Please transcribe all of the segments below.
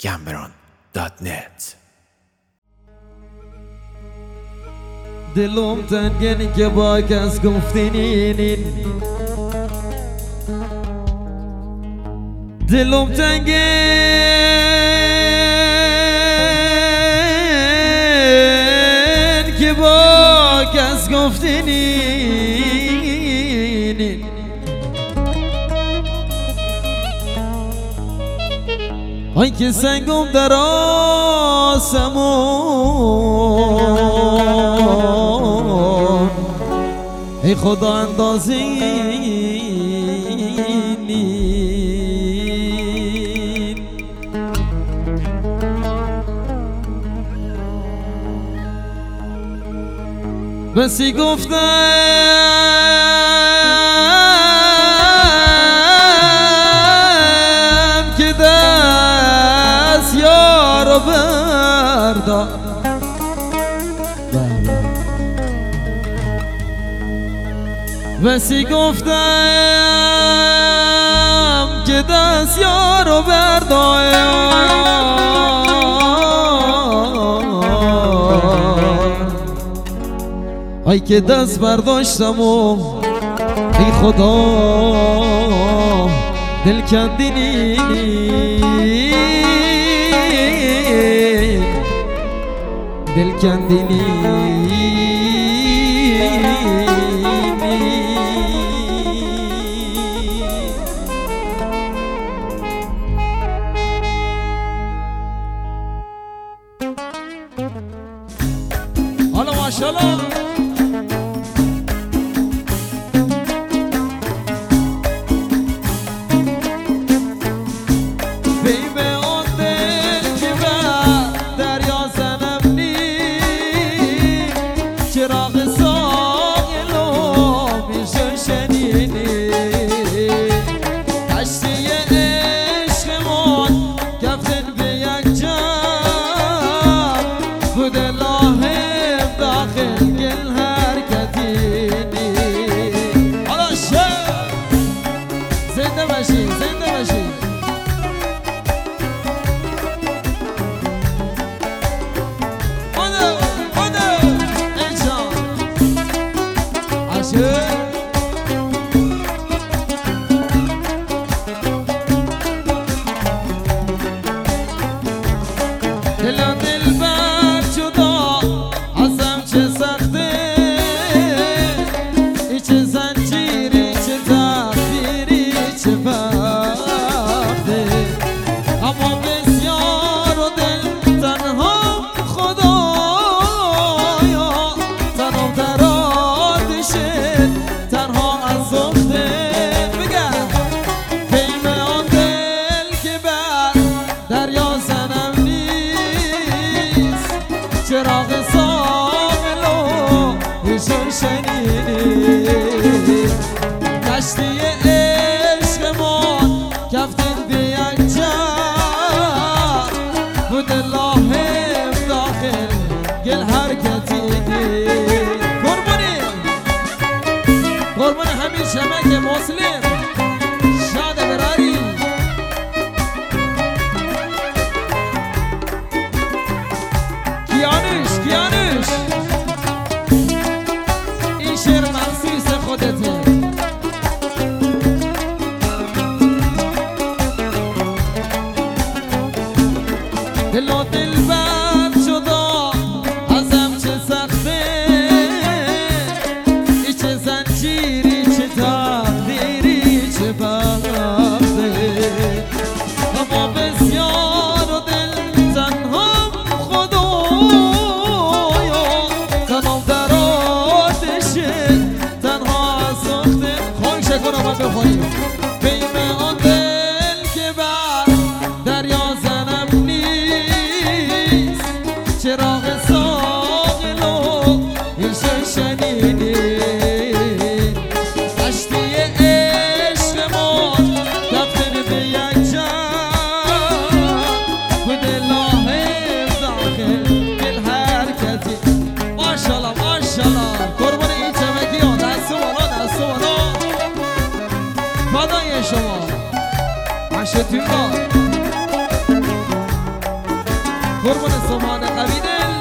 gambron.net. دلم تنگنی که با کس گفتنین دلم تنگن که با کس گفتنین آی که سنگم در آسمون ای خدا اندازینی بسی گفتم که دست یارو بردار بسی گفتم که دست یارو بردار ای که دست برداشتم و ای خدا دل کندینی دل کندینی حالا ماشاءالله چراغ ساغلو ایشون شنیدی کشتی عشقمون کفتن به یک جا بود لاهم داخل گل حرکتی دی قربانی همین شمک مسلم شاد براری کیانوش این شعر مخصوص خودته دل و دل بر شدا ازم چه سخته ای چه زنجیری چه تقدیری چه بخته اما بسیار و دل تنها بیم آن دل که بر دریا زنم نیست قربون سبحان قوی دل.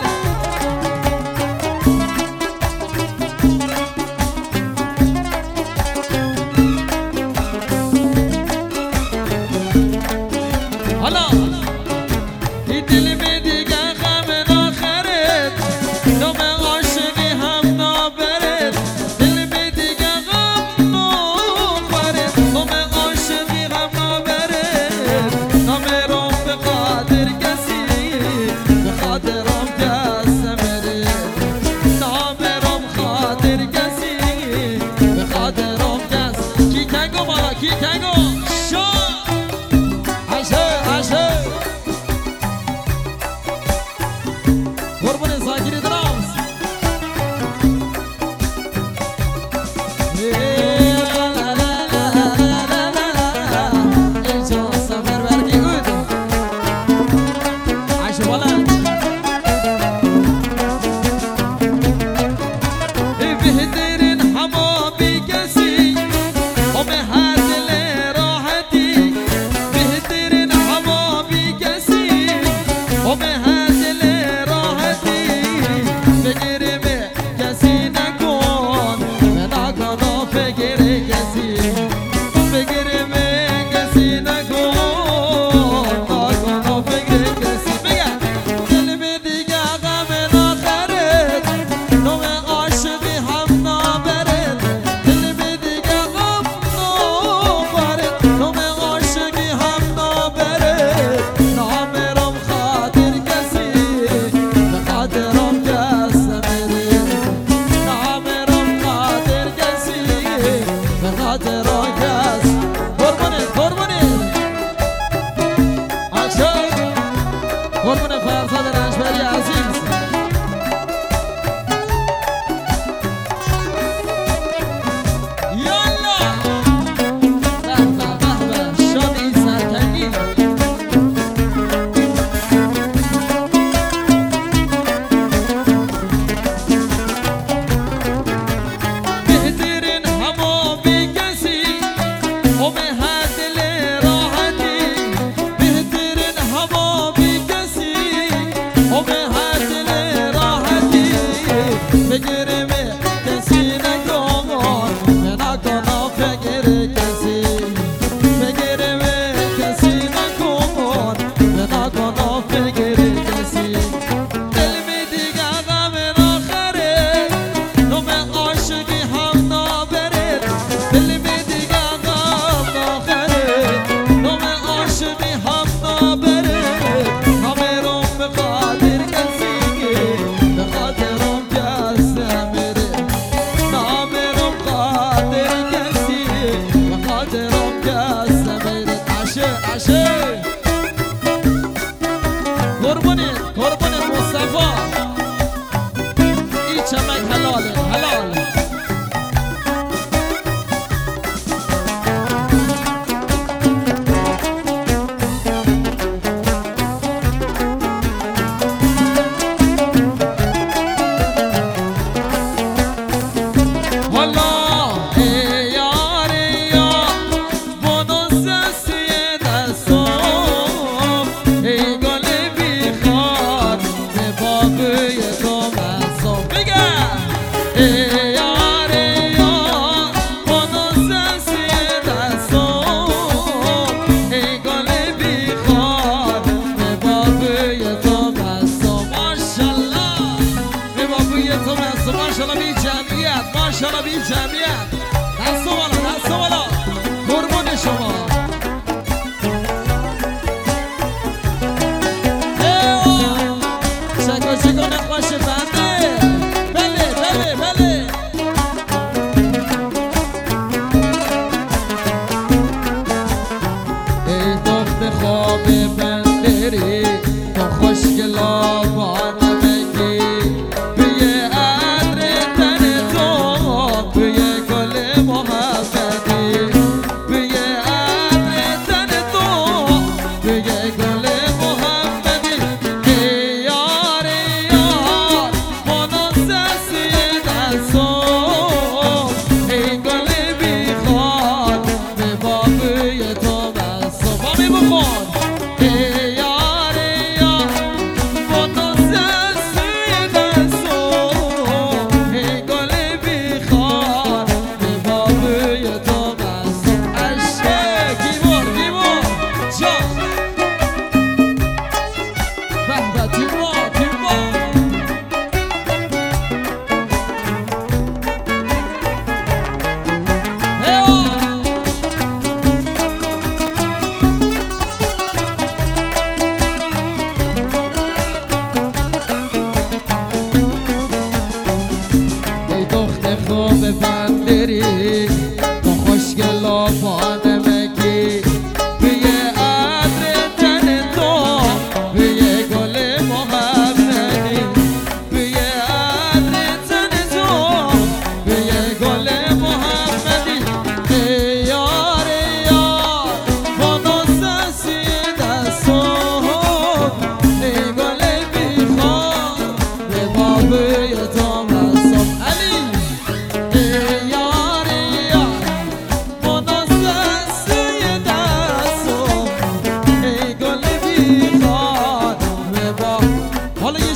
حالا این دل می دیگه غم ناخرد نام عاشقی هم نابرد دل می دیگه غم ناخرد نام عاشقی هم نابرد نام روم به قادر کسی به خاطرم کس نمیره نام روم خاطر کسی به خاطرم کس کی تنگو مالا کی تنگو ماشاءالله بی جمعیت دست و بالا قربون شما شکا نقاش بنده بله بله بله ای دخت خواب بندری تو خوشگلا با محبت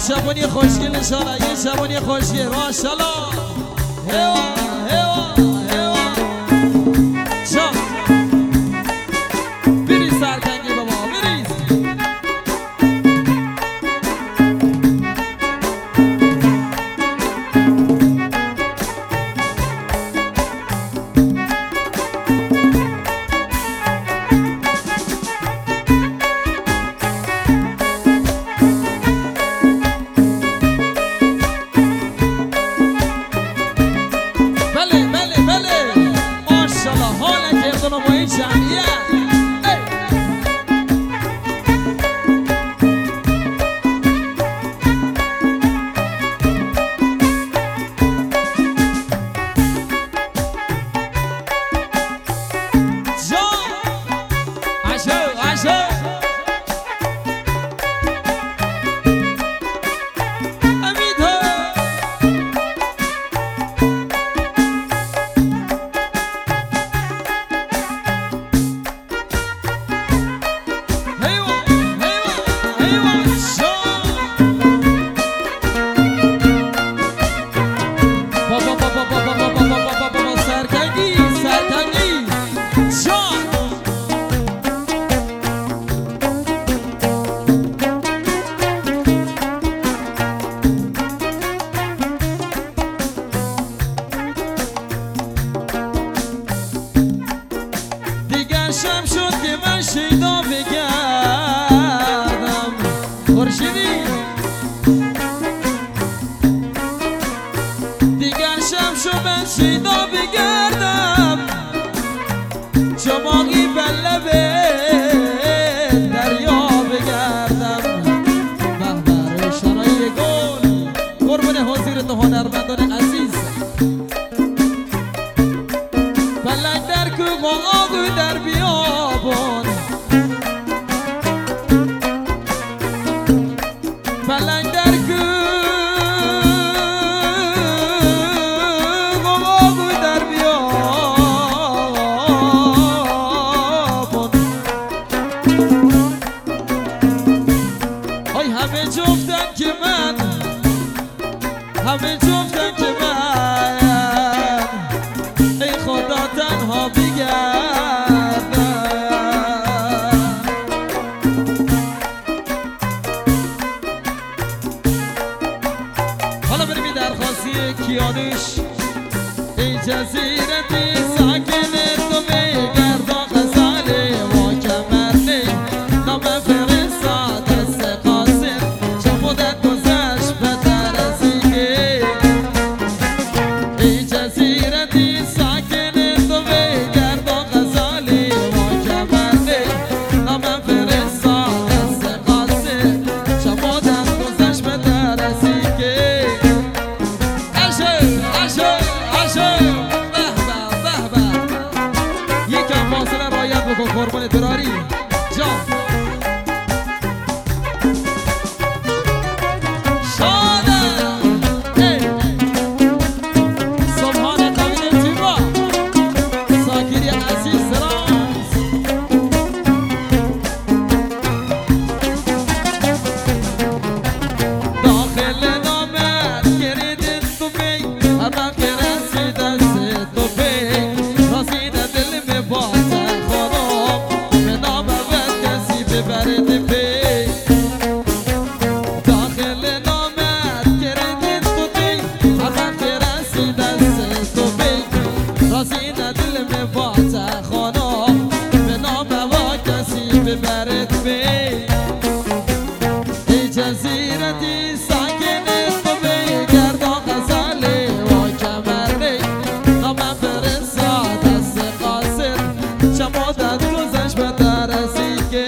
شبانی خوشگل انشالله یه شبانی خوشگل ماشالله هوا هوا هوا شا بریز سرکنگی بابا بریز شب شد که من شیدا بگردم خورشیدی دیگر شب شد من شیدا بگردم چماقی بلب دریا بگردم محبر شنای گل قربان حضورت هنرمندان عزیز بلک در کوه و آب در بیابان بلک در کوه و آب در بیابان ای همه جفتن که من همه جفتن که من ای خدا تنها بگردم حالا بریم درخواستی کیانوش ای جزیرتی ساکن تو بگردان غزال ما کمرنی نام فرستاد دست قاسم چه مدت گذشت به درزیگی ای جزیرتی ساکن تو بگردان غزال ما کمرنی نام فرستاد دست قاسم چه مدت گذشت به درزیگی قربان دراری جان شادم سبحان قوی تیبا ساکری عزیز راز داخل نامت گریدن تو بی اما که رسید دست تو بی رسید دل می باز ببرد پی داخل نامت گریدن تو بی هر وقت رسید دست تو بی رسید دل می باز خانم به نام و کسی ببرد پی ای جزیرتی ساکن تو بی گردان غزال و کمرنی نام فرستاد دست قاسم چه مدت گذشت به درزیگی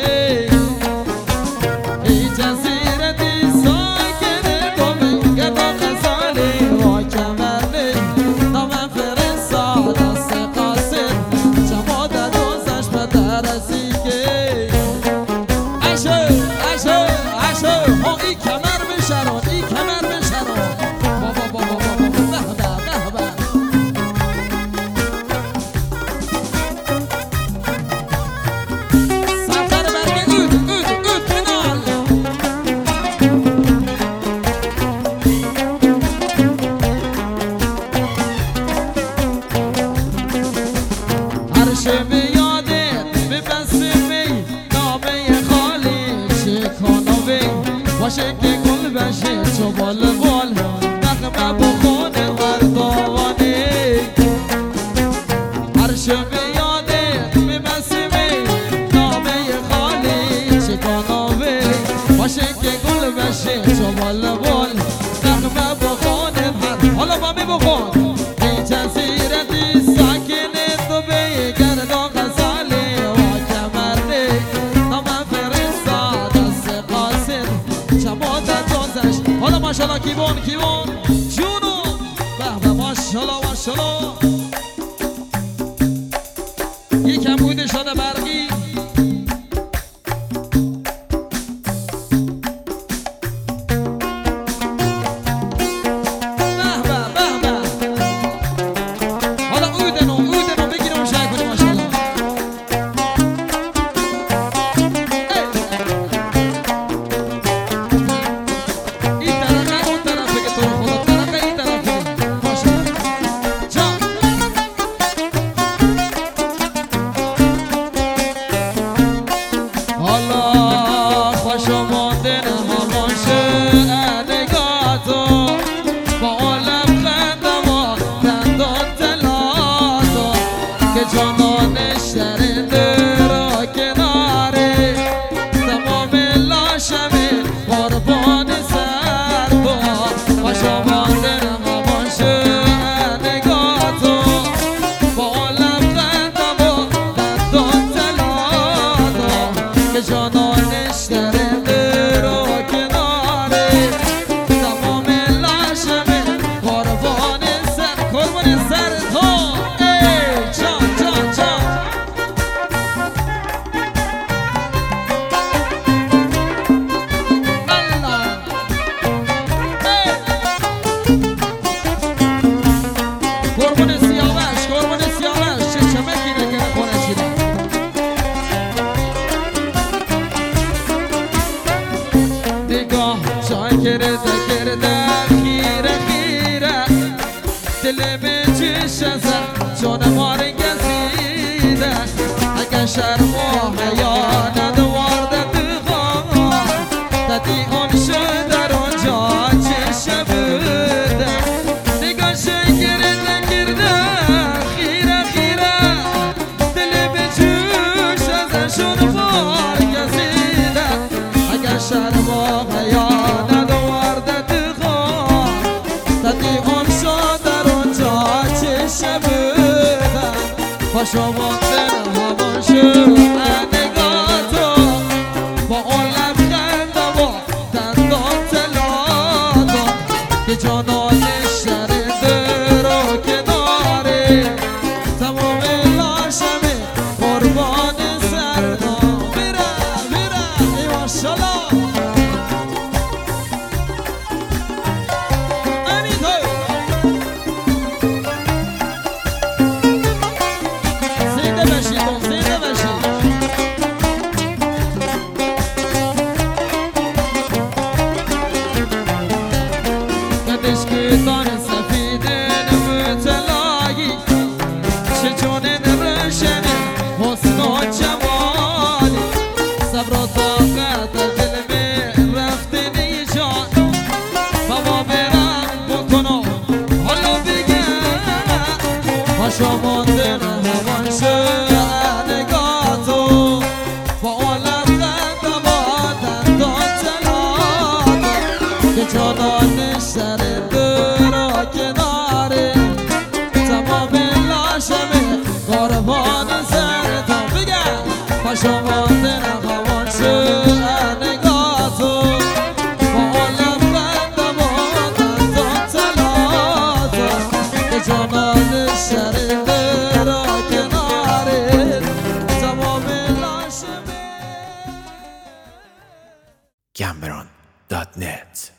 ای جزیرتی ساکن تو بگردان غزال و کمرنی نام فرستاد دست قاسم چه مدت گذشت به درزیگی ها ای کمر بشران ای کمر بشران بابا سفر برگ اود بنال وی باشه که گل بشه چو بال بال نغمه بخونه مردوانی هر شب یاده میبسیمی نامه خالی چکانا وی باشه که گل بشه چو بال بال نغمه بخونه حالا با می بخون ای جزیرتی ساکن دبی گردان غزالی و کمرده نام فرستاد از قاصد شمادت دوزش حالا ماشالله کیوان جونو به ماشالله ماشالله یکم بوده شده برقی شرم و حیا ندوارده دخواه دادی اون شده رونجا چشه بوده نگاه شکرده کرده خیره دل به جوش ازشون بار گزیده اگر شرم و حیا ندوارده دخواه دادی اون شده رونجا چشه بوده پاشو بانده نگاتو با اون لبخند و دندان تلاتو که جانانش شرده رو کناره تمام لاشمه قربان سرنا میره ای ماشالله شمانده نهوان شد نگاتو با اولم قدم آدن دان که جانانش سر درا کناره تمام لاشمه قربان سرتان بگم شمانده نهوان شد نگاتو با اولم قدم آدن دان که جانانش سر Cameron.net